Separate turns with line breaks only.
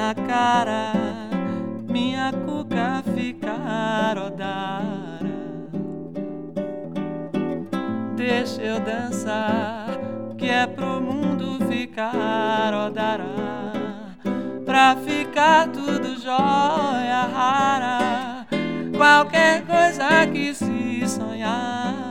minha cara, minha cuca ficar odara. Deixa eu dançar, que é pro mundo ficar odara. Pra ficar tudo jóia rara, qualquer coisa que se sonhar.